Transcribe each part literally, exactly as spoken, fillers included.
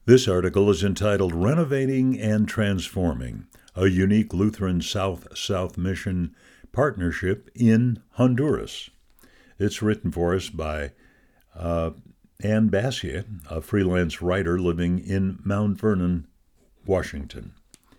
This article is entitled Renovating and Transforming, a Unique Lutheran South-South Mission Partnership in Honduras. It's written for us by uh, Ann Bassier, a freelance writer living in Mount Vernon, Washington.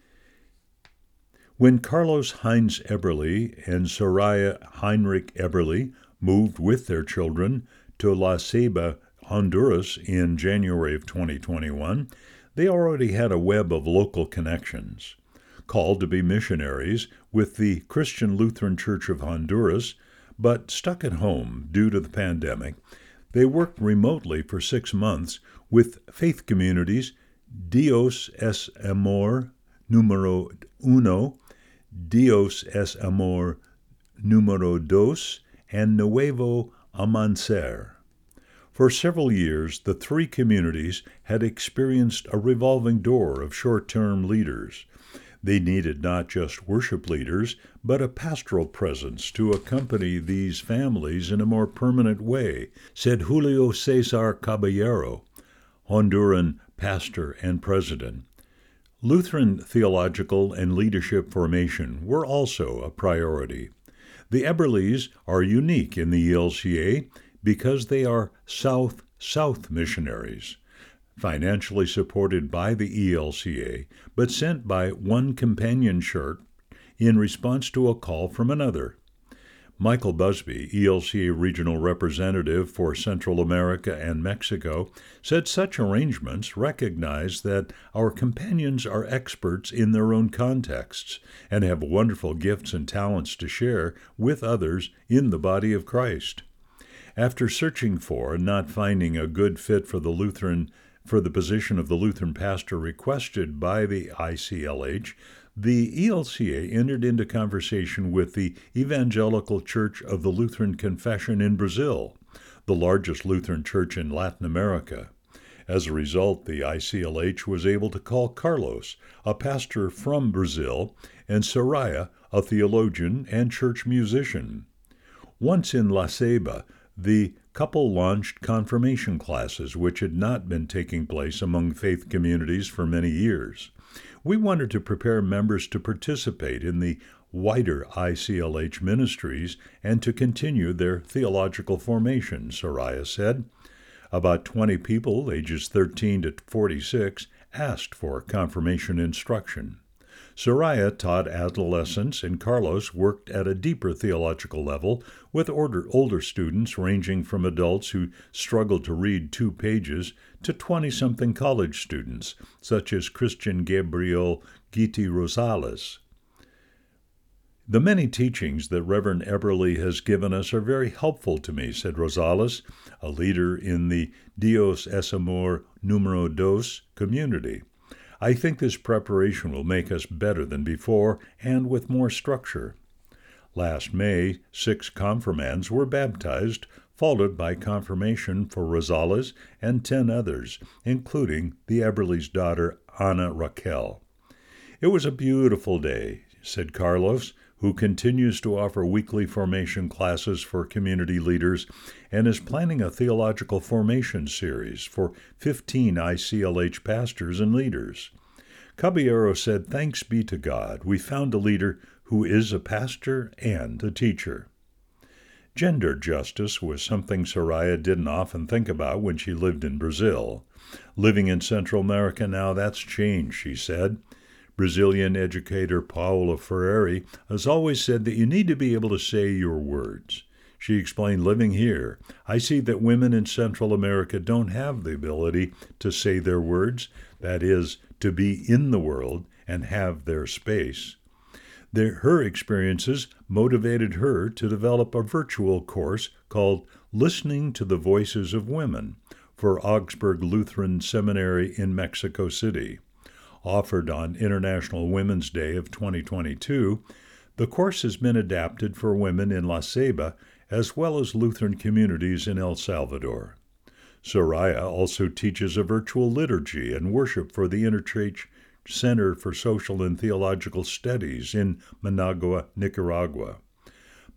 When Carlos Heinz Eberly and Soraya Heinrich Eberly moved with their children to La Ceiba, Honduras in January of twenty twenty-one, they already had a web of local connections. Called to be missionaries with the Christian Lutheran Church of Honduras, but stuck at home due to the pandemic, they worked remotely for six months with faith communities Dios es Amor Número Uno, Dios es Amor Número Dos, and Nuevo Amancer. For several years, the three communities had experienced a revolving door of short-term leaders. They needed not just worship leaders, but a pastoral presence to accompany these families in a more permanent way, said Julio Cesar Caballero, Honduran pastor and president. Lutheran theological and leadership formation were also a priority. The Eberlys are unique in the E L C A because they are South-South missionaries, financially supported by the E L C A, but sent by one companion church in response to a call from another. Michael Busby, E L C A regional representative for Central America and Mexico, said such arrangements recognize that our companions are experts in their own contexts and have wonderful gifts and talents to share with others in the body of Christ. After searching for and not finding a good fit for the Lutheran for the position of the Lutheran pastor requested by the I C L H, the E L C A entered into conversation with the Evangelical Church of the Lutheran Confession in Brazil, the largest Lutheran church in Latin America. As a result, the I C L H was able to call Carlos, a pastor from Brazil, and Soraya, a theologian and church musician. Once in La Ceiba, the couple launched confirmation classes, which had not been taking place among faith communities for many years. We wanted to prepare members to participate in the wider I C L H ministries and to continue their theological formation, Soraya said. About twenty people, ages thirteen to forty-six, asked for confirmation instruction. Soraya taught adolescents, and Carlos worked at a deeper theological level with older, older students ranging from adults who struggled to read two pages to twenty-something college students, such as Christian Gabriel Guiti Rosales. The many teachings that Reverend Eberly has given us are very helpful to me, said Rosales, a leader in the Dios es Amor Número Dos community. I think this preparation will make us better than before and with more structure. Last May, six confirmands were baptized, followed by confirmation for Rosales and ten others, including the Eberly's daughter, Ana Raquel. It was a beautiful day, said Carlos, who continues to offer weekly formation classes for community leaders and is planning a theological formation series for fifteen I C L H pastors and leaders. Caballero said, "Thanks be to God, we found a leader who is a pastor and a teacher." Gender justice was something Soraya didn't often think about when she lived in Brazil. Living in Central America now, that's changed, she said. Brazilian educator Paula Freire has always said that you need to be able to say your words. She explained, living here, I see that women in Central America don't have the ability to say their words, that is, to be in the world and have their space. Their, her experiences motivated her to develop a virtual course called Listening to the Voices of Women for Augsburg Lutheran Seminary in Mexico City. Offered on International Women's Day of twenty twenty-two, the course has been adapted for women in La Ceiba as well as Lutheran communities in El Salvador. Soraya also teaches a virtual liturgy and worship for the Interchurch Center for Social and Theological Studies in Managua, Nicaragua.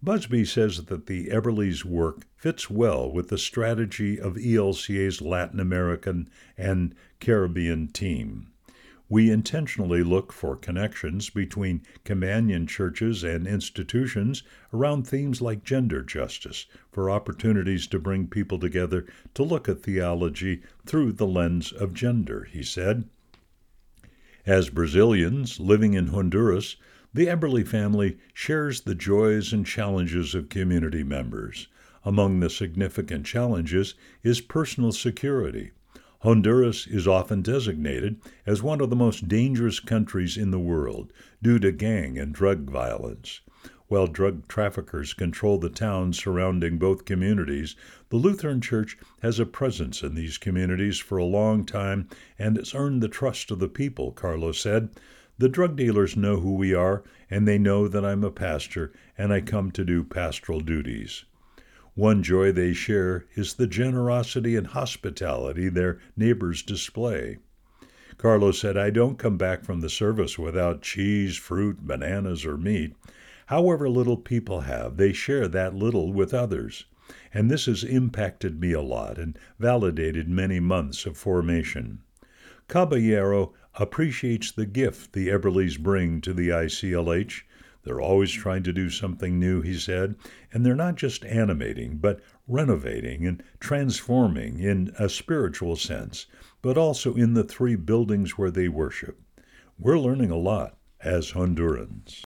Busby says that the Eberle's work fits well with the strategy of E L C A's Latin American and Caribbean team. We intentionally look for connections between companion churches and institutions around themes like gender justice, for opportunities to bring people together to look at theology through the lens of gender, he said. As Brazilians living in Honduras, the Eberle family shares the joys and challenges of community members. Among the significant challenges is personal security. Honduras is often designated as one of the most dangerous countries in the world due to gang and drug violence. While drug traffickers control the towns surrounding both communities, the Lutheran Church has a presence in these communities for a long time and has earned the trust of the people, Carlos said. The drug dealers know who we are, and they know that I'm a pastor, and I come to do pastoral duties. One joy they share is the generosity and hospitality their neighbors display. Carlos said, I don't come back from the service without cheese, fruit, bananas, or meat. However little people have, they share that little with others. And this has impacted me a lot and validated many months of formation. Caballero appreciates the gift the Eberles bring to the I C L H. They're always trying to do something new, he said, and they're not just animating, but renovating and transforming in a spiritual sense, but also in the three buildings where they worship. We're learning a lot as Hondurans.